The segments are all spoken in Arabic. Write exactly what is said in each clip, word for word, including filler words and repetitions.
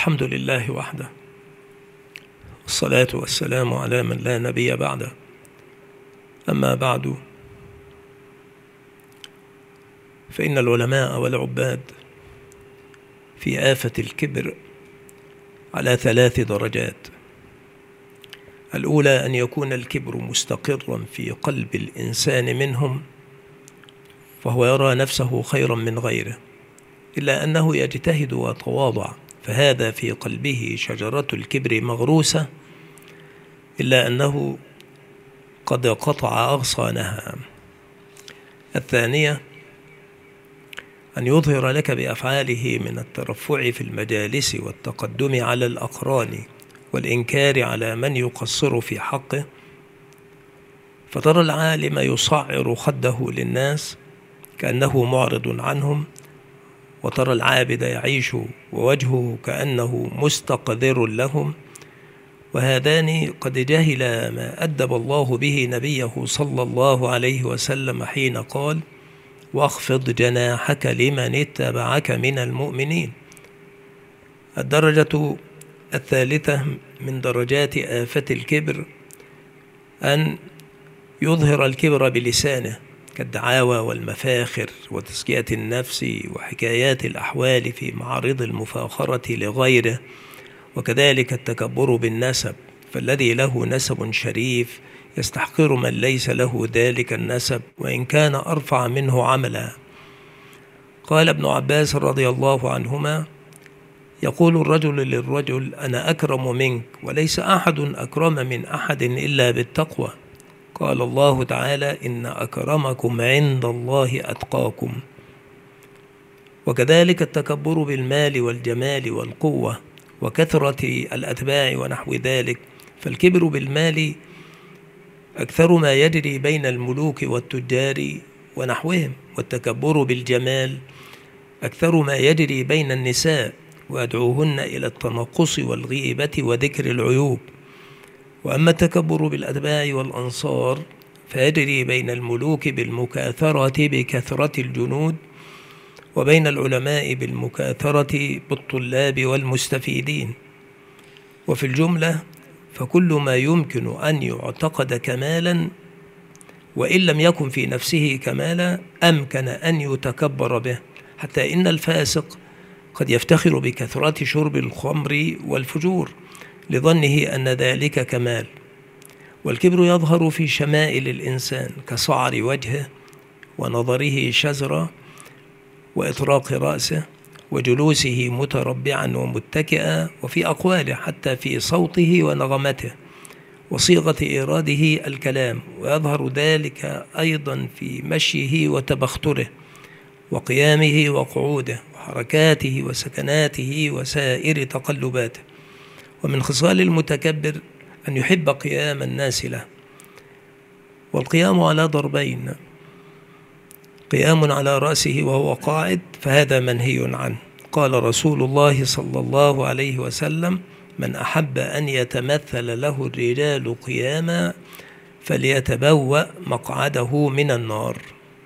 الحمد لله وحده، والصلاة والسلام على من لا نبي بعده. أما بعد، فإن العلماء والعباد في آفة الكبر على ثلاث درجات. الأولى أن يكون الكبر مستقرا في قلب الإنسان منهم، فهو يرى نفسه خيرا من غيره، إلا أنه يجتهد ويتواضع، فهذا في قلبه شجرة الكبر مغروسة، إلا أنه قد قطع أغصانها. الثانية أن يظهر لك بأفعاله من الترفع في المجالس والتقدم على الأقران والإنكار على من يقصر في حقه، فترى العالم يصعر خده للناس كأنه معرض عنهم، وترى العابد يعيش ووجهه كأنه مستقذر لهم. وهذان قد جهل ما أدب الله به نبيه صلى الله عليه وسلم حين قال: واخفض جناحك لمن اتبعك من المؤمنين. الدرجة الثالثة من درجات آفة الكبر أن يظهر الكبر بلسانه، كالدعاوى والمفاخر وتزكية النفس وحكايات الأحوال في معارض المفاخرة لغيره، وكذلك التكبر بالنسب، فالذي له نسب شريف يستحقر من ليس له ذلك النسب وإن كان أرفع منه عملا. قال ابن عباس رضي الله عنهما: يقول الرجل للرجل: أنا أكرم منك، وليس أحد أكرم من أحد إلا بالتقوى. قال الله تعالى: إن أكرمكم عند الله أتقاكم. وكذلك التكبر بالمال والجمال والقوة وكثرة الأتباع ونحو ذلك، فالكبر بالمال أكثر ما يجري بين الملوك والتجار ونحوهم، والتكبر بالجمال أكثر ما يجري بين النساء ويدعوهن إلى التنقص والغيبة وذكر العيوب. وأما التكبر بالأتباع والأنصار فيجري بين الملوك بالمكاثرة بكثرة الجنود، وبين العلماء بالمكاثرة بالطلاب والمستفيدين. وفي الجملة فكل ما يمكن أن يعتقد كمالا وإن لم يكن في نفسه كمالا أمكن أن يتكبر به، حتى إن الفاسق قد يفتخر بكثرة شرب الخمر والفجور لظنه أن ذلك كمال. والكبر يظهر في شمائل الإنسان كصعر وجهه ونظره شزرا وإطراق رأسه وجلوسه متربعا ومتكئا، وفي أقواله حتى في صوته ونغمته وصيغة إيراده الكلام، ويظهر ذلك أيضا في مشيه وتبختره وقيامه وقعوده وحركاته وسكناته وسائر تقلباته. ومن خصال المتكبر أن يحب قيام الناس له، والقيام على ضربين: قيام على رأسه وهو قاعد، فهذا منهي عنه. قال رسول الله صلى الله عليه وسلم: من أحب أن يتمثل له الرجال قياما فليتبوأ مقعده من النار.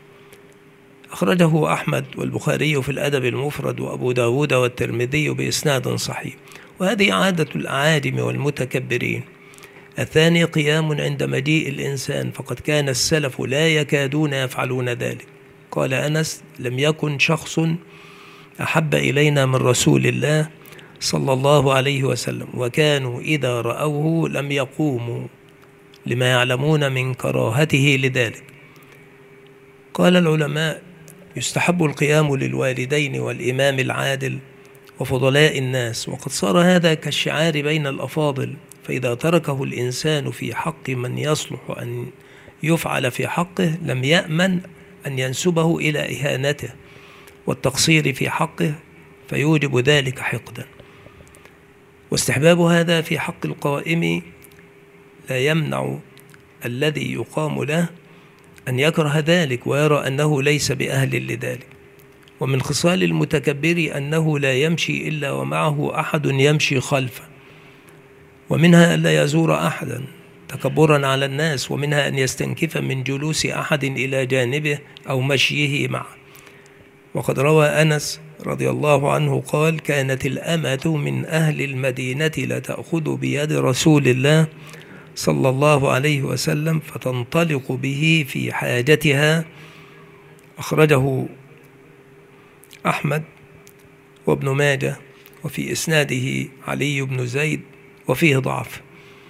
أخرجه أحمد والبخاري في الأدب المفرد وأبو داود والترمذي بإسناد صحيح. وهذه عادة الأعاجم والمتكبرين. الثاني قيام عند مجيء الإنسان، فقد كان السلف لا يكادون يفعلون ذلك. قال أنس: لم يكن شخص أحب إلينا من رسول الله صلى الله عليه وسلم، وكانوا إذا رأوه لم يقوموا لما يعلمون من كراهته لذلك. قال العلماء: يستحب القيام للوالدين والإمام العادل وفضلاء الناس، وقد صار هذا كالشعار بين الأفاضل، فإذا تركه الإنسان في حق من يصلح أن يفعل في حقه لم يأمن أن ينسبه إلى إهانته والتقصير في حقه، فيوجب ذلك حقدا. واستحباب هذا في حق القائم لا يمنع الذي يقام له أن يكره ذلك ويرى أنه ليس بأهل لذلك. ومن خصال المتكبر أنه لا يمشي إلا ومعه أحد يمشي خلفه، ومنها ألا يزور أحدا تكبرا على الناس، ومنها أن يستنكف من جلوس أحد إلى جانبه أو مشيه معه. وقد روى أنس رضي الله عنه قال: كانت الأمة من أهل المدينة لتأخذ بيد رسول الله صلى الله عليه وسلم فتنطلق به في حاجتها. أخرجه أحمد وابن ماجه، وفي إسناده علي بن زيد وفيه ضعف.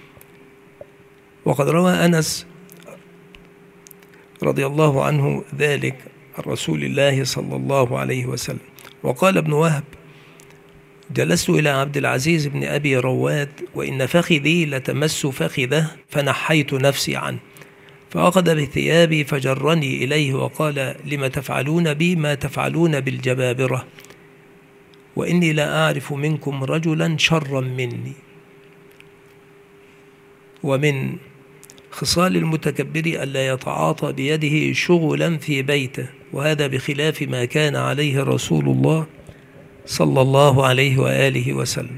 وقد روى أنس رضي الله عنه ذلك عن رسول الله صلى الله عليه وسلم. وقال ابن وهب: جلست إلى عبد العزيز بن أبي رواد وإن فخذي لتمس فخذه فنحيت نفسي عنه، فأخذ بثيابي فجرني إليه وقال: لم تفعلون بي ما تفعلون بالجبابرة، وإني لا أعرف منكم رجلا شرا مني. ومن خصال المتكبر ألا يتعاطى بيده شغلا في بيته، وهذا بخلاف ما كان عليه رسول الله صلى الله عليه وآله وسلم.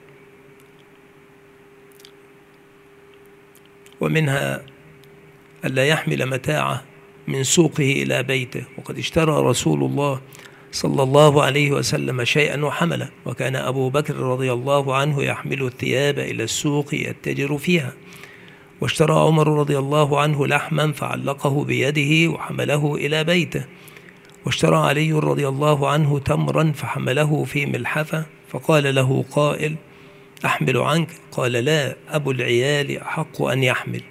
ومنها ألا يحمل متاعه من سوقه إلى بيته، وقد اشترى رسول الله صلى الله عليه وسلم شيئا وحمله، وكان أبو بكر رضي الله عنه يحمل الثياب إلى السوق يتجر فيها. واشترى عمر رضي الله عنه لحما فعلقه بيده وحمله إلى بيته. واشترى علي رضي الله عنه تمرا فحمله في ملحفة، فقال له قائل: أحمل عنك؟ قال: لا، أبو العيال أحق أن يحمل.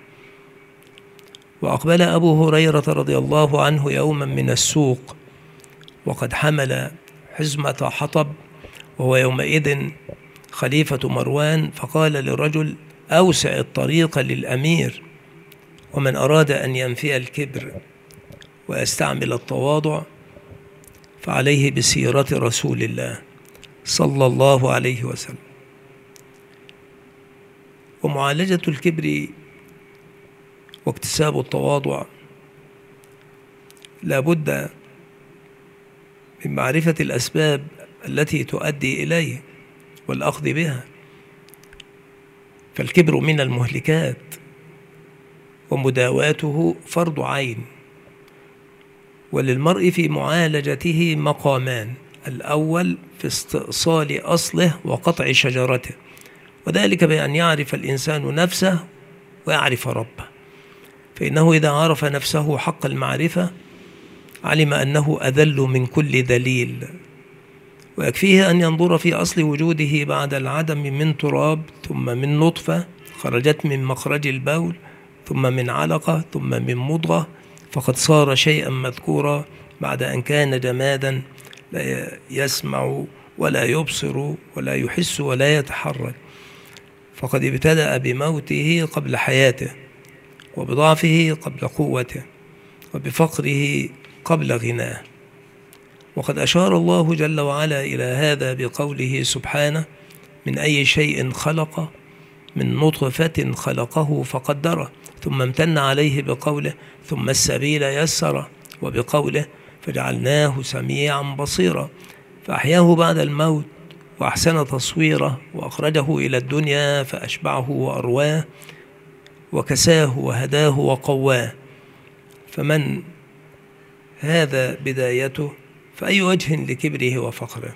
وأقبل أبو هريرة رضي الله عنه يوما من السوق وقد حمل حزمة حطب، وهو يومئذ خليفة مروان، فقال للرجل: أوسع الطريق للأمير. ومن أراد أن ينفي الكبر ويستعمل التواضع فعليه بسيرة رسول الله صلى الله عليه وسلم. ومعالجة الكبر واكتساب التواضع لا بد من معرفة الأسباب التي تؤدي إليه والأخذ بها، فالكبر من المهلكات ومداواته فرض عين. وللمرء في معالجته مقامان: الأول في استئصال أصله وقطع شجرته، وذلك بأن يعرف الإنسان نفسه ويعرف ربه، فإنه إذا عرف نفسه حق المعرفة علم أنه أذل من كل ذليل، ويكفيه أن ينظر في أصل وجوده بعد العدم من تراب، ثم من نطفة خرجت من مخرج البول، ثم من علقة، ثم من مضغة، فقد صار شيئا مذكورا بعد أن كان جمادا لا يسمع ولا يبصر ولا يحس ولا يتحرك، فقد ابتدأ بموته قبل حياته، وبضعفه قبل قوته، وبفقره قبل غناه. وقد أشار الله جل وعلا إلى هذا بقوله سبحانه: من أي شيء خلق، من نطفة خلقه فقدره، ثم امتن عليه بقوله: ثم السبيل يسره، وبقوله: فجعلناه سميعا بصيرا، فأحياه بعد الموت وأحسن تصويره، وأخرجه إلى الدنيا فأشبعه وأرواه، وكساه وهداه وقواه. فمن هذا بدايته فأي وجه لكبره وفقره؟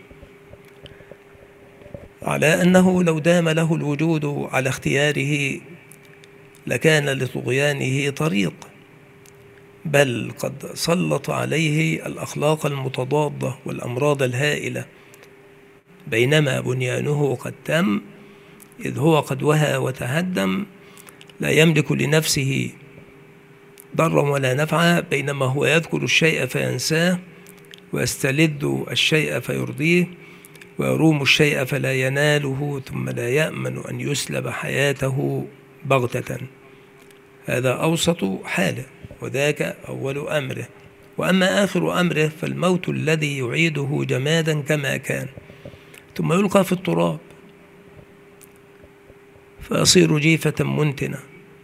على أنه لو دام له الوجود على اختياره لكان لطغيانه طريق، بل قد سلط عليه الأخلاق المتضادة والأمراض الهائلة، بينما بنيانه قد تم، إذ هو قد وهى وتهدم، لا يملك لنفسه ضرا ولا نفعا، بينما هو يذكر الشيء فينساه، ويستلذ الشيء فيرضيه، ويروم الشيء فلا يناله، ثم لا يأمن أن يسلب حياته بغتة. هذا أوسط حاله، وذاك أول أمره. وأما آخر أمره فالموت الذي يعيده جمادا كما كان، ثم يلقى في التراب فيصير جيفة منتنة،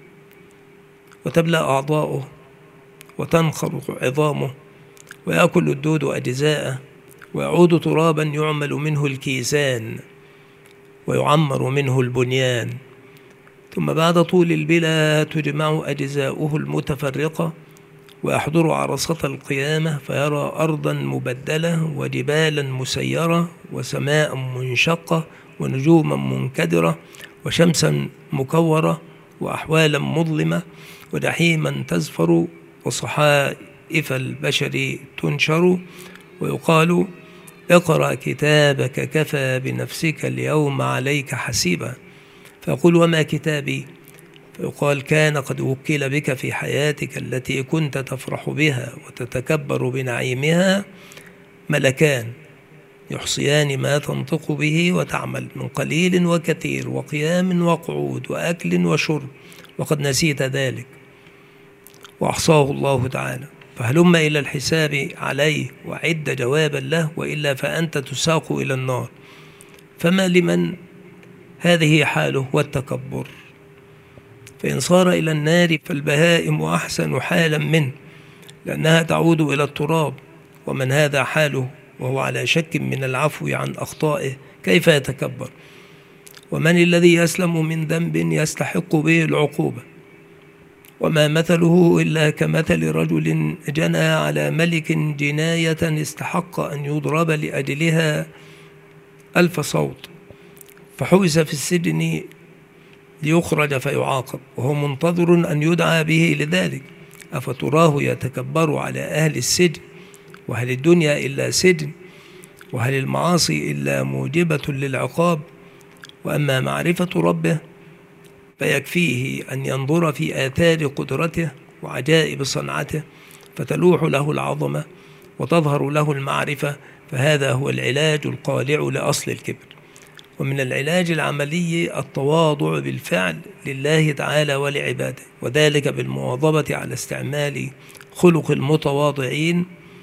وتبلى أعضاؤه وتنخرق عظامه، ويأكل الدود أجزاءه، ويعود ترابا يعمل منه الكيسان ويعمر منه البنيان، ثم بعد طول البلا تجمع أجزاؤه المتفرقة ويحضر عرصة القيامة فيرى أرضا مبدلة وجبالا مسيرة وسماء منشقة ونجوما منكدرة وشمسا مكورة وأحوالا مظلمة وجحيما تزفر وصحائف البشر تنشر، ويقال: اقرأ كتابك كفى بنفسك اليوم عليك حسيبا. فيقول: وما كتابي؟ فيقال: كان قد وكل بك في حياتك التي كنت تفرح بها وتتكبر بنعيمها ملكان يحصيان ما تنطق به وتعمل من قليل وكثير وقيام وقعود وأكل وشرب، وقد نسيت ذلك وأحصاه الله تعالى، فهلم إلى الحساب عليه وعد جوابا له، وإلا فأنت تساق إلى النار. فما لمن هذه حاله والتكبر؟ فإن صار إلى النار فالبهائم أحسن حالا منه، لأنها تعود إلى التراب. ومن هذا حاله وهو على شك من العفو عن أخطائه كيف يتكبر؟ ومن الذي يسلم من ذنب يستحق به العقوبة؟ وما مثله إلا كمثل رجل جنى على ملك جناية استحق أن يضرب لأجلها ألف صوت، فحبس في السجن ليخرج فيعاقب، وهو منتظر أن يدعى به لذلك. أفتراه يتكبر على أهل السجن؟ وهل الدنيا إلا سجن؟ وهل المعاصي إلا موجبة للعقاب؟ وأما معرفة ربه فيكفيه أن ينظر في آثار قدرته وعجائب صنعته فتلوح له العظمة وتظهر له المعرفة، فهذا هو العلاج القالع لأصل الكبر. ومن العلاج العملي التواضع بالفعل لله تعالى ولعباده، وذلك بالمواظبة على استعمال خلق المتواضعين،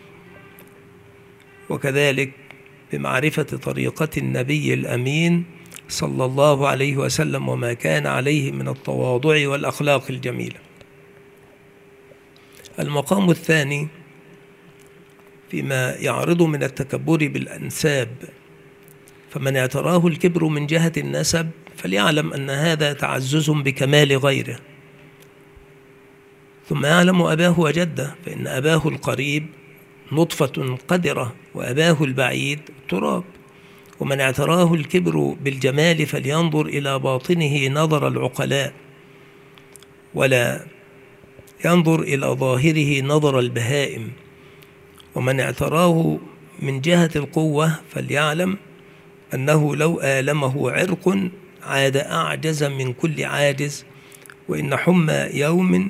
وكذلك بمعرفة طريقة النبي الأمين صلى الله عليه وسلم وما كان عليه من التواضع والأخلاق الجميلة. المقام الثاني فيما يعرض من التكبر بالأنساب، فمن اعتراه الكبر من جهة النسب فليعلم أن هذا تعزز بكمال غيره، ثم يعلم أباه وجده، فإن أباه القريب نطفة قدرة وأباه البعيد تراب. ومن اعتراه الكبر بالجمال فلينظر إلى باطنه نظر العقلاء، ولا ينظر إلى ظاهره نظر البهائم. ومن اعتراه من جهة القوة فليعلم أنه لو آلمه عرق عاد أعجز من كل عاجز، وإن حمى يوم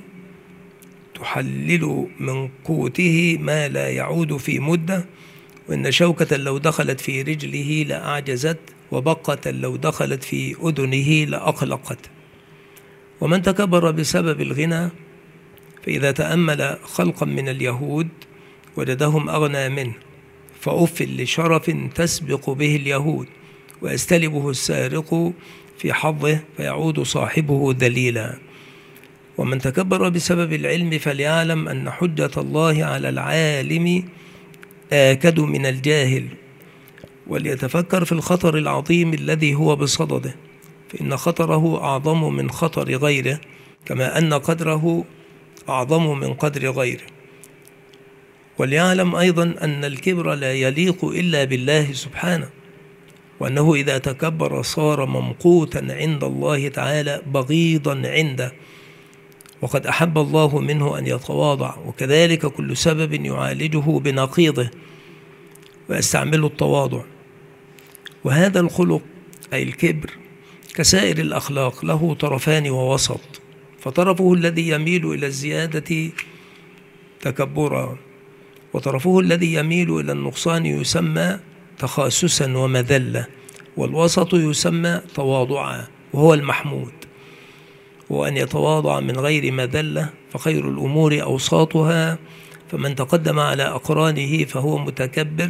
تحلل من قوته ما لا يعود في مدة، وإن شوكة لو دخلت في رجله لأعجزت، وبقة لو دخلت في أذنه لأقلقت. ومن تكبر بسبب الغنى فإذا تأمل خلقا من اليهود وجدهم أغنى منه، فأف لشرف تسبق به اليهود، ويستلبه السارق في حظه فيعود صاحبه ذليلا. ومن تكبر بسبب العلم فليعلم أن حجة الله على العالم آكد من الجاهل، وليتفكر في الخطر العظيم الذي هو بصدده، فإن خطره أعظم من خطر غيره، كما أن قدره أعظم من قدر غيره. وليعلم أيضا أن الكبر لا يليق إلا بالله سبحانه، وأنه إذا تكبر صار ممقوتا عند الله تعالى بغيضا عنده، وقد أحب الله منه أن يتواضع، وكذلك كل سبب يعالجه بنقيضه ويستعمل التواضع. وهذا الخلق أي الكبر كسائر الأخلاق له طرفان ووسط، فطرفه الذي يميل إلى الزيادة تكبرا، وطرفه الذي يميل إلى النقصان يسمى تخاسسا ومذلة، والوسط يسمى تواضعا وهو المحمود. وأن يتواضع من غير مذلة، فخير الأمور أوساطها، فمن تقدم على أقرانه فهو متكبر،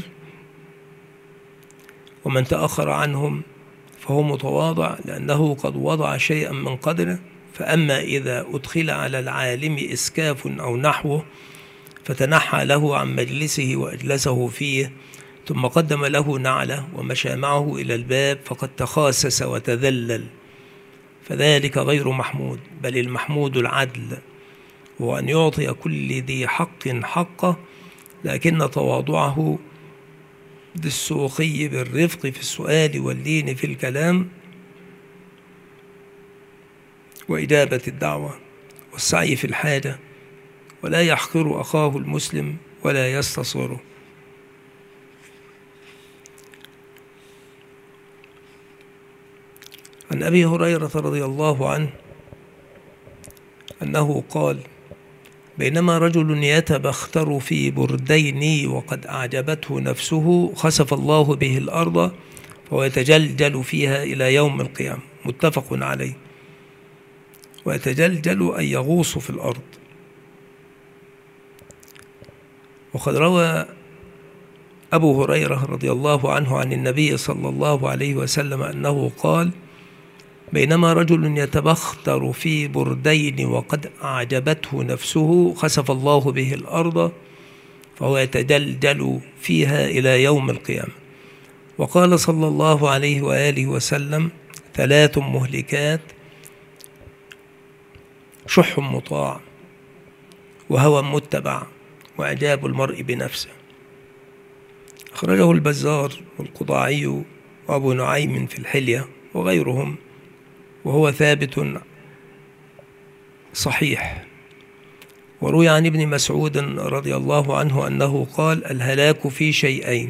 ومن تأخر عنهم فهو متواضع لأنه قد وضع شيئا من قدره. فأما إذا أدخل على العالم إسكاف أو نحوه فتنحى له عن مجلسه وأجلسه فيه، ثم قدم له نعله ومشى معه إلى الباب، فقد تخاسس وتذلل، فذلك غير محمود، بل المحمود العدل. هو أن يعطي كل ذي حق حقه، لكن تواضعه بالسوقي بالرفق في السؤال واللين في الكلام وإجابة الدعوة والسعي في الحاجة، ولا يحقر أخاه المسلم ولا يستصغره. عن أبي هريرة رضي الله عنه أنه قال: بينما رجل يتبختر في بردين وقد أعجبته نفسه خسف الله به الأرض فهو يتجلجل فيها إلى يوم القيامة. متفق عليه. ويتجلجل أن يغوص في الأرض. وقد روى أبو هريرة رضي الله عنه عن النبي صلى الله عليه وسلم أنه قال: بينما رجل يتبختر في بردين وقد أعجبته نفسه خسف الله به الأرض فهو يتجلجل فيها إلى يوم القيامة. وقال صلى الله عليه وآله وسلم: ثلاث مهلكات: شح مطاع، وهوى متبع، وإعجاب المرء بنفسه. أخرجه البزار والقضاعي وأبو نعيم في الحلية وغيرهم، وهو ثابت صحيح. وروي عن ابن مسعود رضي الله عنه أنه قال: الهلاك في شيئين: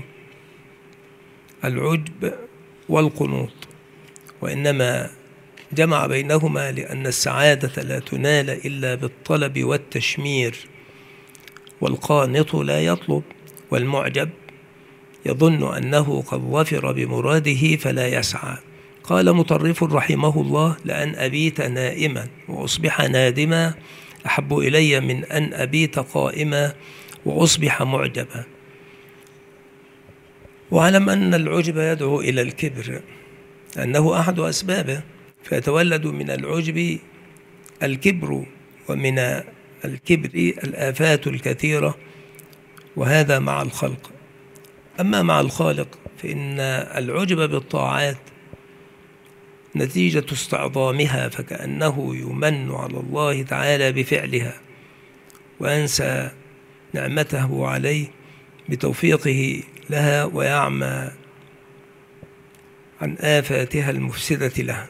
العجب والقنوط. وإنما جمع بينهما لأن السعادة لا تنال إلا بالطلب والتشمير، والقانط لا يطلب، والمعجب يظن أنه قد ظفر بمراده فلا يسعى. قال مطرف رحمه الله: لأن أبيت نائما وأصبح نادما أحب إلي من أن أبيت قائما وأصبح معجبا. واعلم أن العجب يدعو إلى الكبر، أنه أحد أسبابه، فيتولد من العجب الكبر، ومن الكبر الآفات الكثيرة، وهذا مع الخلق. أما مع الخالق فإن العجب بالطاعات نتيجة استعظامها، فكأنه يمن على الله تعالى بفعلها وينسى نعمته عليه بتوفيقه لها، ويعمى عن آفاتها المفسدة لها.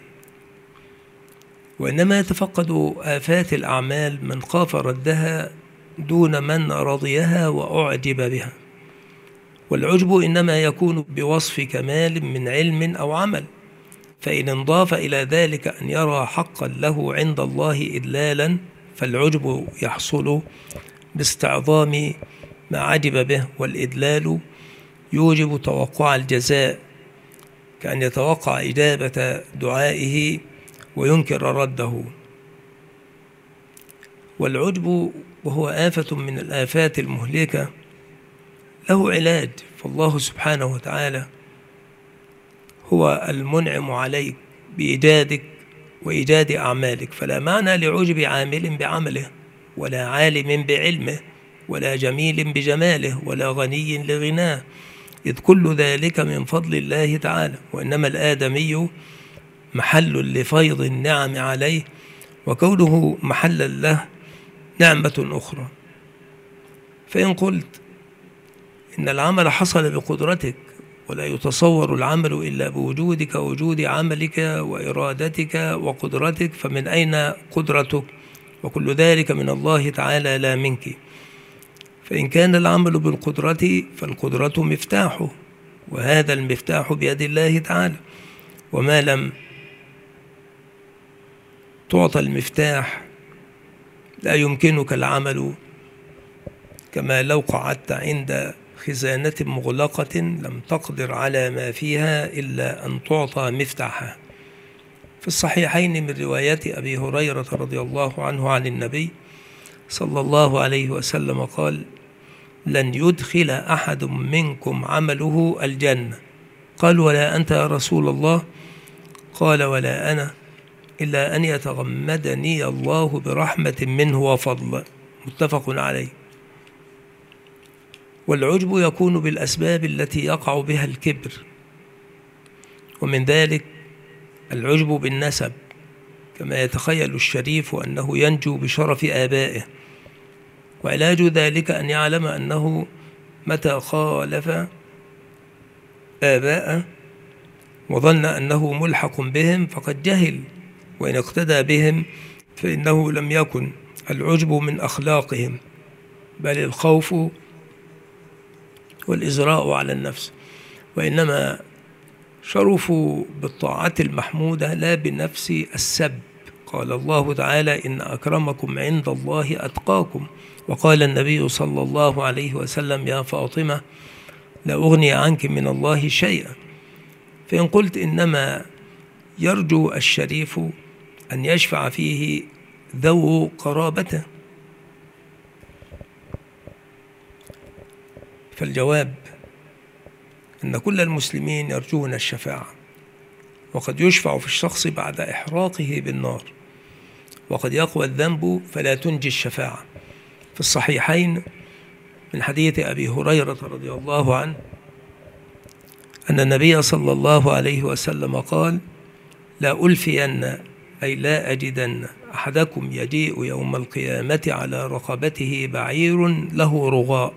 وإنما يتفقد آفات الأعمال من خاف ردها دون من رضيها وأعجب بها. والعجب إنما يكون بوصف كمال من علم أو عمل، فإن انضاف إلى ذلك أن يرى حقا له عند الله إدلالا، فالعجب يحصل باستعظام ما عجب به، والإدلال يوجب توقع الجزاء، كأن يتوقع إجابة دعائه وينكر رده. والعجب وهو آفة من الآفات المهلكة له علاج، فالله سبحانه وتعالى هو المنعم عليك بإيجادك وإيجاد أعمالك، فلا معنى لعجب عامل بعمله، ولا عالم بعلمه، ولا جميل بجماله، ولا غني لغناه، إذ كل ذلك من فضل الله تعالى. وإنما الآدمي محل لفيض النعم عليه، وكونه محلا له نعمة أخرى. فإن قلت إن العمل حصل بقدرتك، ولا يتصور العمل إلا بوجودك ووجود عملك وإرادتك وقدرتك، فمن أين قدرتك؟ وكل ذلك من الله تعالى لا منك. فإن كان العمل بالقدرة فالقدرة مفتاحه، وهذا المفتاح بيد الله تعالى. وما لم تعطى المفتاح لا يمكنك العمل، كما لو قعدت عند خزانة مغلقة لم تقدر على ما فيها إلا أن تعطى مفتاحها. في الصحيحين من رواية أبي هريرة رضي الله عنه عن النبي صلى الله عليه وسلم قال: لن يدخل أحد منكم عمله الجنة. قال: ولا أنت يا رسول الله؟ قال: ولا أنا، إلا أن يتغمدني الله برحمة منه وفضل. متفق عليه. والعجب يكون بالأسباب التي يقع بها الكبر، ومن ذلك العجب بالنسب، كما يتخيل الشريف أنه ينجو بشرف آبائه، وعلاج ذلك أن يعلم أنه متى خالف آباءه وظن أنه ملحق بهم فقد جهل، وإن اقتدى بهم فإنه لم يكن العجب من أخلاقهم، بل الخوف والإزراء على النفس، وإنما شرفوا بالطاعات المحمودة لا بنفس السب. قال الله تعالى: إن أكرمكم عند الله أتقاكم. وقال النبي صلى الله عليه وسلم: يا فاطمة لا أغني عنك من الله شيئا. فإن قلت إنما يرجو الشريف أن يشفع فيه ذو قرابته، فالجواب أن كل المسلمين يرجون الشفاعة، وقد يشفع في الشخص بعد إحراقه بالنار، وقد يقوى الذنب فلا تنجي الشفاعة. في الصحيحين من حديث أبي هريرة رضي الله عنه أن النبي صلى الله عليه وسلم قال: لا ألفين، أي لا أجدن أحدكم يجيء يوم القيامة على رقبته بعير له رغاء،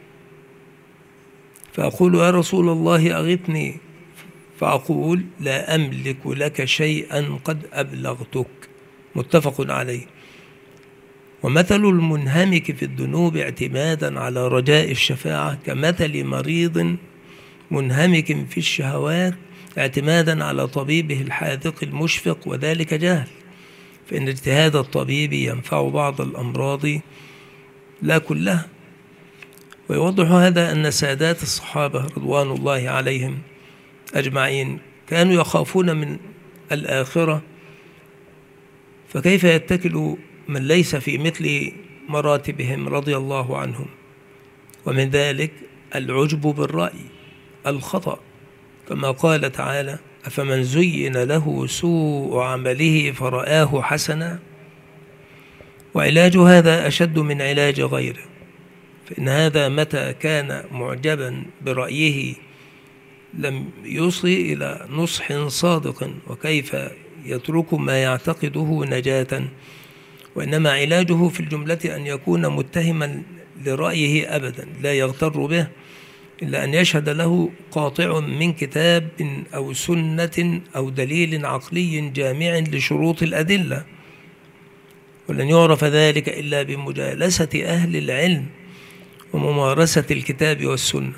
فأقول: يا رسول الله أغثني، فأقول: لا أملك لك شيئا قد أبلغتك. متفق عليه. ومثل المنهمك في الذنوب اعتمادا على رجاء الشفاعة كمثل مريض منهمك في الشهوات اعتمادا على طبيبه الحاذق المشفق، وذلك جهل، فإن اجتهاد الطبيب ينفع بعض الأمراض لا كلها. ويوضح هذا أن سادات الصحابة رضوان الله عليهم أجمعين كانوا يخافون من الآخرة، فكيف يتكل من ليس في مثل مراتبهم رضي الله عنهم؟ ومن ذلك العجب بالرأي الخطأ، كما قال تعالى: أفمن زين له سوء عمله فرآه حسنا. وعلاج هذا أشد من علاج غيره، فإن هذا متى كان معجبا برأيه لم يصل إلى نصح صادق، وكيف يترك ما يعتقده نجاة. وإنما علاجه في الجملة أن يكون متهما لرأيه أبدا لا يغتر به، إلا أن يشهد له قاطع من كتاب أو سنة أو دليل عقلي جامع لشروط الأدلة، ولن يعرف ذلك إلا بمجالسة أهل العلم وممارسة الكتاب والسنة.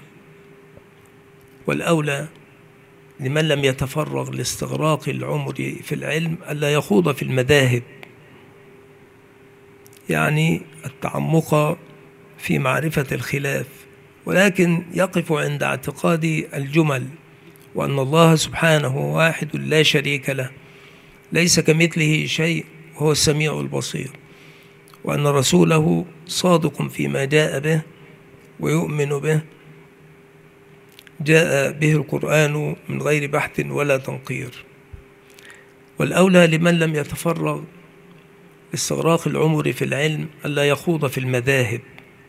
والأولى لمن لم يتفرغ لاستغراق العمر في العلم ألا يخوض في المذاهب، يعني التعمق في معرفة الخلاف، ولكن يقف عند اعتقاد الجمل، وأن الله سبحانه واحد لا شريك له، ليس كمثله شيء وهو السميع البصير، وأن رسوله صادق فيما جاء به ويؤمن به، جاء به القرآن من غير بحث ولا تنقير. والأولى لمن لم يتفرغ لاستغراق العمر في العلم ألا يخوض في المذاهب،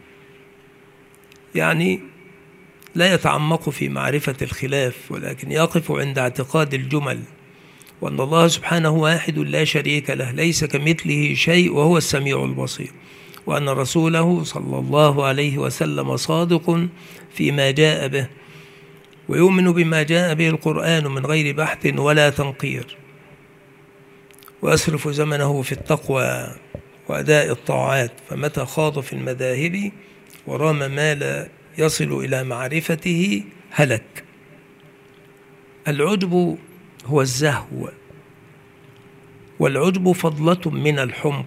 يعني لا يتعمق في معرفة الخلاف، ولكن يقف عند اعتقاد الجمل، وأن الله سبحانه واحد لا شريك له، ليس كمثله شيء وهو السميع البصير، وأن رسوله صلى الله عليه وسلم صادق فيما جاء به ويؤمن بما جاء به القرآن من غير بحث ولا تنقير، ويصرف زمنه في التقوى وأداء الطاعات، فمتى خاض في المذاهب ورام ما لا يصل إلى معرفته هلك. العجب هو الزهو، والعجب فضلة من الحمق.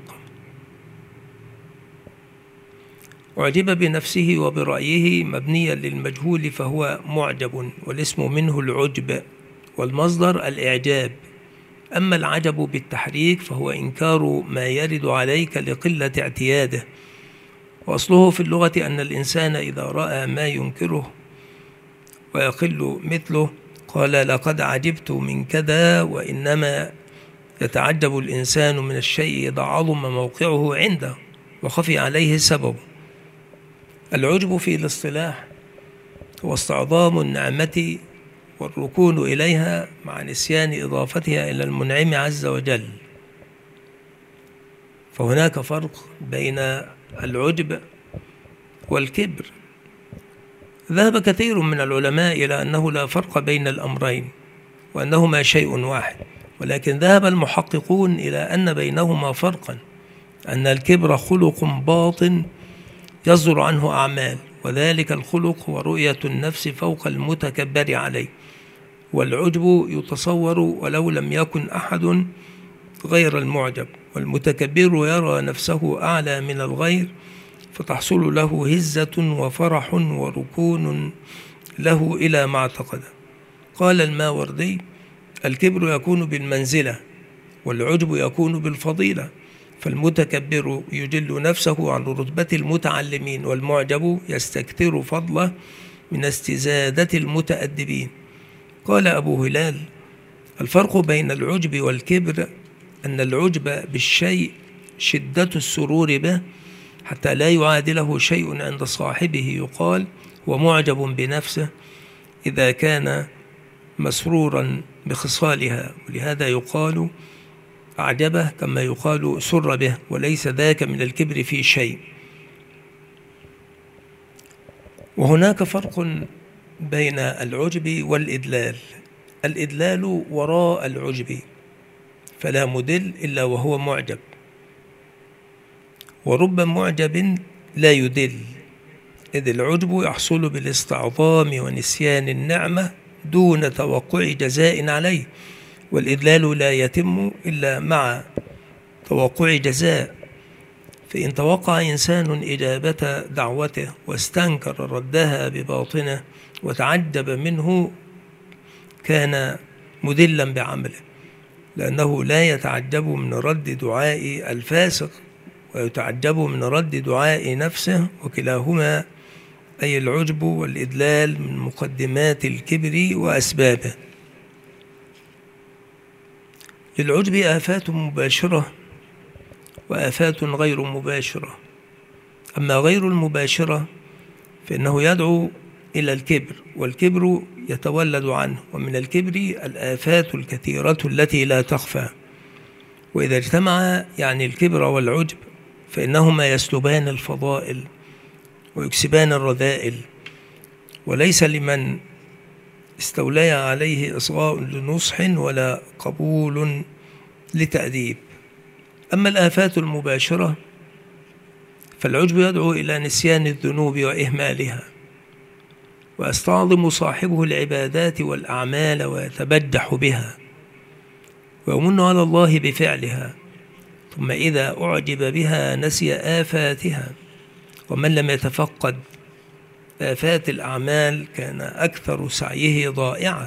أعجب بنفسه وبرأيه مبنيا للمجهول فهو معجب، والاسم منه العجب، والمصدر الإعجاب. أما العجب بالتحريك فهو إنكار ما يرد عليك لقلة اعتياده، وأصله في اللغة أن الإنسان إذا رأى ما ينكره ويقل مثله قال: لقد عجبت من كذا. وإنما يتعجب الإنسان من الشيء إذا عظم موقعه عنده وخفي عليه سببه. العجب في الاصطلاح هو استعظام النعمة والركون إليها مع نسيان إضافتها إلى المنعم عز وجل. فهناك فرق بين العجب والكبر. ذهب كثير من العلماء إلى أنه لا فرق بين الأمرين وأنهما شيء واحد، ولكن ذهب المحققون إلى أن بينهما فرقا، أن الكبر خلق باطن يصدر عنه أعمال، وذلك الخلق هو رؤية النفس فوق المتكبر عليه، والعجب يتصور ولو لم يكن أحد غير المعجب، والمتكبر يرى نفسه أعلى من الغير فتحصل له هزة وفرح وركون له إلى ما اعتقد. قال الماوردي: الكبر يكون بالمنزلة، والعجب يكون بالفضيلة، فالمتكبر يجل نفسه عن رتبة المتعلمين، والمعجب يستكثر فضله من استزادة المتأدبين. قال أبو هلال: الفرق بين العجب والكبر أن العجب بالشيء شدة السرور به حتى لا يعادله شيء عند صاحبه، يقال هو معجب بنفسه إذا كان مسرورا بخصالها، ولهذا يقال أعجبه كما يقال سر به، وليس ذاك من الكبر في شيء. وهناك فرق بين العجب والإدلال. الإدلال وراء العجب، فلا مدل إلا وهو معجب، ورب معجب لا يدل، إذ العجب يحصل بالاستعظام ونسيان النعمة دون توقع جزاء عليه، والإدلال لا يتم إلا مع توقع جزاء. فإن توقع إنسان إجابة دعوته واستنكر ردها بباطنه وتعجب منه كان مدلا بعمله، لأنه لا يتعجب من رد دعاء الفاسق ويتعجب من رد دعاء نفسه، وكلاهما أي العجب والإدلال من مقدمات الكبر وأسبابه. للعجب آفات مباشرة وآفات غير مباشرة، أما غير المباشرة فإنه يدعو إلى الكبر، والكبر يتولد عنه، ومن الكبر الآفات الكثيرة التي لا تخفى. وإذا اجتمع يعني الكبر والعجب فإنهما يسلبان الفضائل ويكسبان الرذائل، وليس لمن استولى عليه إصغاء لنصح ولا قبول لتأديب. أما الآفات المباشرة فالعجب يدعو إلى نسيان الذنوب وإهمالها، ويستعظم صاحبه العبادات والأعمال ويتبجح بها ويمن على الله بفعلها، ثم إذا أعجب بها نسي آفاتها. ومن لم يتفقد آفات الأعمال كان أكثر سعيه ضائعا.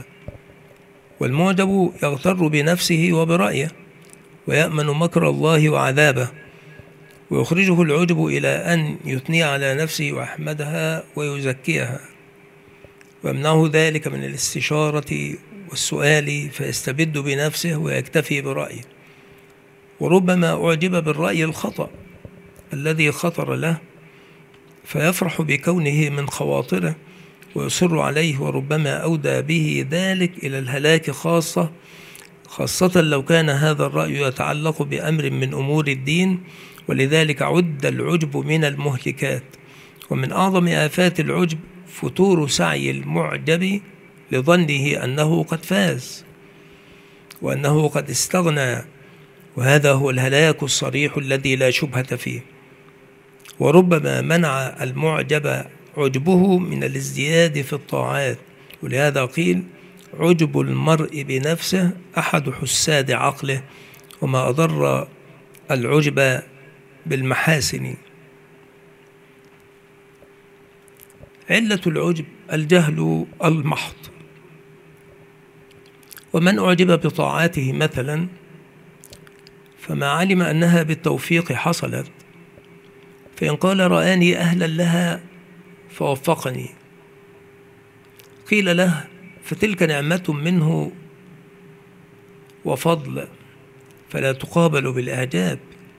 والمعجب يغتر بنفسه وبرأيه ويأمن مكر الله وعذابه، ويخرجه العجب إلى أن يثني على نفسه ويحمدها ويزكيها، ويمنعه ذلك من الاستشارة والسؤال فيستبد بنفسه ويكتفي برأيه. وربما أعجب بالرأي الخطأ الذي خطر له فيفرح بكونه من خواطره ويصر عليه، وربما أودى به ذلك إلى الهلاك، خاصة خاصة لو كان هذا الرأي يتعلق بأمر من أمور الدين، ولذلك عد العجب من المهلكات. ومن أعظم آفات العجب فتور سعي المعجب لظنه أنه قد فاز وأنه قد استغنى، وهذا هو الهلاك الصريح الذي لا شبهة فيه. وربما منع المعجب عجبه من الازدياد في الطاعات، ولهذا قيل: عجب المرء بنفسه أحد حساد عقله، وما أضر العجب بالمحاسن. علة العجب الجهل المحض. ومن أعجب بطاعاته مثلا فما علم أنها بالتوفيق حصلت، فإن قال رآني أهلا لها فوفقني، قيل له: فتلك نعمة منه وفضل فلا تقابل بالإعجاب.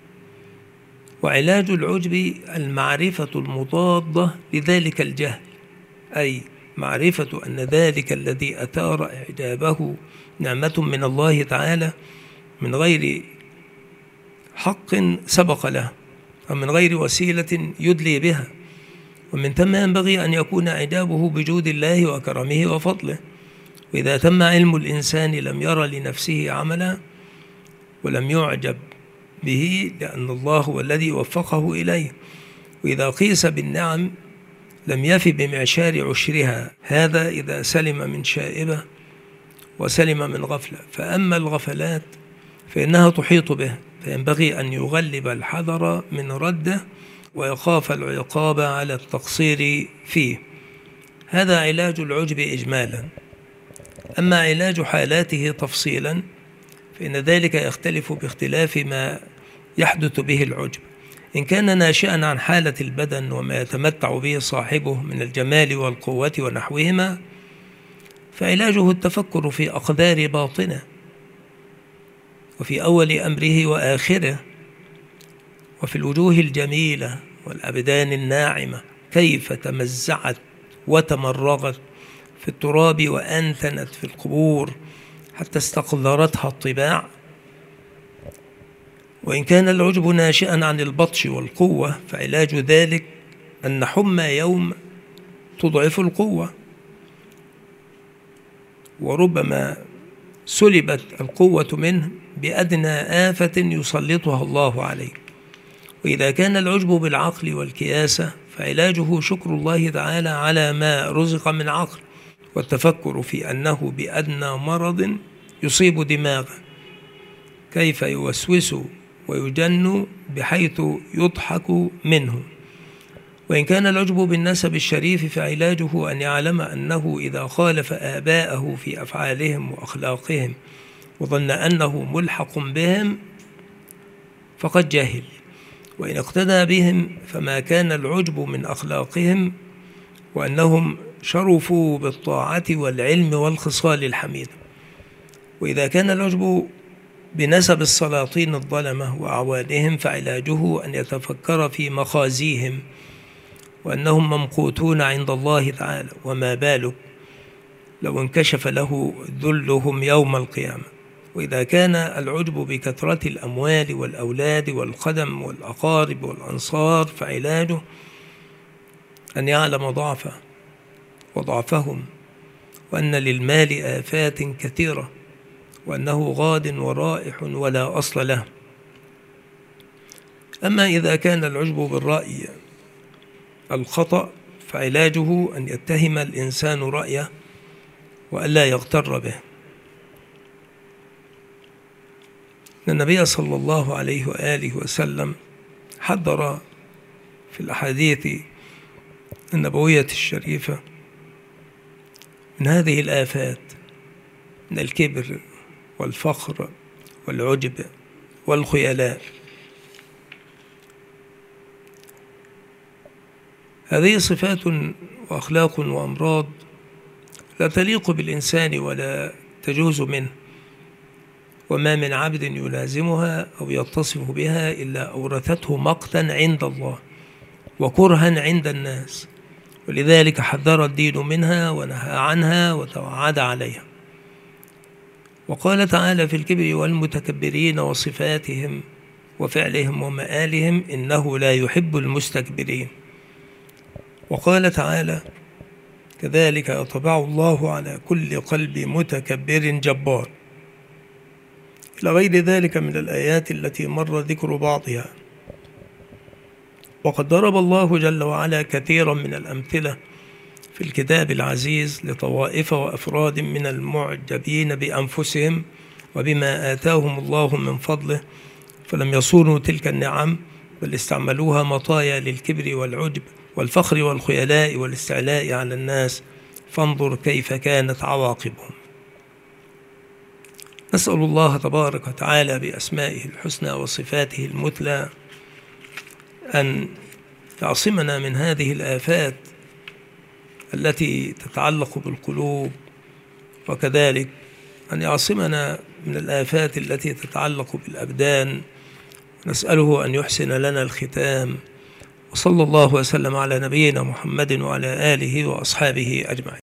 وعلاج العجب المعرفة المضادة لذلك الجهل، أي معرفة أن ذلك الذي أثار إعجابه نعمة من الله تعالى من غير حق سبق له، ومن غير وسيلة يدلي بها، ومن ثم ينبغي أن يكون إعجابه بجود الله وكرمه وفضله. وإذا تم علم الإنسان لم يرى لنفسه عملا ولم يعجب به، لأن الله هو الذي وفقه إليه. وإذا قيس بالنعم لم يف بمعشار عشرها، هذا إذا سلم من شائبة وسلم من غفلة. فأما الغفلات فإنها تحيط به، فينبغي أن يغلب الحذر من رده ويخاف العقاب على التقصير فيه. هذا علاج العجب إجمالا. أما علاج حالاته تفصيلا فإن ذلك يختلف باختلاف ما يحدث به العجب. إن كان ناشئا عن حالة البدن وما يتمتع به صاحبه من الجمال والقوة ونحوهما، فعلاجه التفكر في أقدار باطنه وفي أول أمره وآخره، وفي الوجوه الجميلة والأبدان الناعمة كيف تمزعت وتمرغت في التراب وأنتنت في القبور حتى استقذرتها الطباع. وإن كان العجب ناشئا عن البطش والقوة فعلاج ذلك أن حمى يوم تضعف القوة، وربما سلبت القوة منه بأدنى آفة يسلطها الله عليه. وإذا كان العجب بالعقل والكياسة فعلاجه شكر الله تعالى على ما رزق من عقل، والتفكر في أنه بأدنى مرض يصيب دماغه كيف يوسوس ويجن بحيث يضحك منه. وإن كان العجب بالنسب الشريف فعلاجه أن يعلم أنه إذا خالف آباءه في أفعالهم وأخلاقهم وظن أنه ملحق بهم فقد جهل، وإن اقتدى بهم فما كان العجب من أخلاقهم وأنهم شرفوا بالطاعة والعلم والخصال الحميدة. وإذا كان العجب بنسب السلاطين الظلمة وأعوانهم فعلاجه أن يتفكر في مخازيهم وأنهم ممقوتون عند الله تعالى، وما بالك لو انكشف له ذلهم يوم القيامة. وإذا كان العجب بكثرة الأموال والأولاد والقدم والأقارب والأنصار فعلاجه أن يعلم ضعفه وضعفهم، وأن للمال آفات كثيرة، وأنه غاد ورائح ولا أصل له. أما إذا كان العجب بالرأي الخطأ فعلاجه أن يتهم الإنسان رأيه وألا يغتر به. النبي صلى الله عليه وآله وسلم حذر في الأحاديث النبوية الشريفة من هذه الآفات، من الكبر والفخر والعجب والخيلاء. هذه صفات وأخلاق وأمراض لا تليق بالإنسان ولا تجوز منه، وما من عبد يلازمها أو يتصف بها إلا أورثته مقتا عند الله وكرها عند الناس، ولذلك حذر الدين منها ونهى عنها وتوعد عليها. وقال تعالى في الكبر والمتكبرين وصفاتهم وفعلهم ومآلهم إنه لا يحب المستكبرين. وقال تعالى كذلك يطبع الله على كل قلب متكبر جبار، إلى غير ذلك من الآيات التي مر ذكر بعضها. وقد ضرب الله جل وعلا كثيرا من الأمثلة في الكتاب العزيز لطوائف وأفراد من المعجبين بأنفسهم وبما آتاهم الله من فضله، فلم يصونوا تلك النعم بل استعملوها مطايا للكبر والعجب والفخر والخيلاء والاستعلاء على الناس، فانظر كيف كانت عواقبهم. نسأل الله تبارك وتعالى بأسمائه الحسنى وصفاته المثلى أن يعصمنا من هذه الآفات التي تتعلق بالقلوب، وكذلك أن يعصمنا من الآفات التي تتعلق بالأبدان. نسأله أن يحسن لنا الختام، وصلى الله وسلم على نبينا محمد وعلى آله وأصحابه أجمعين.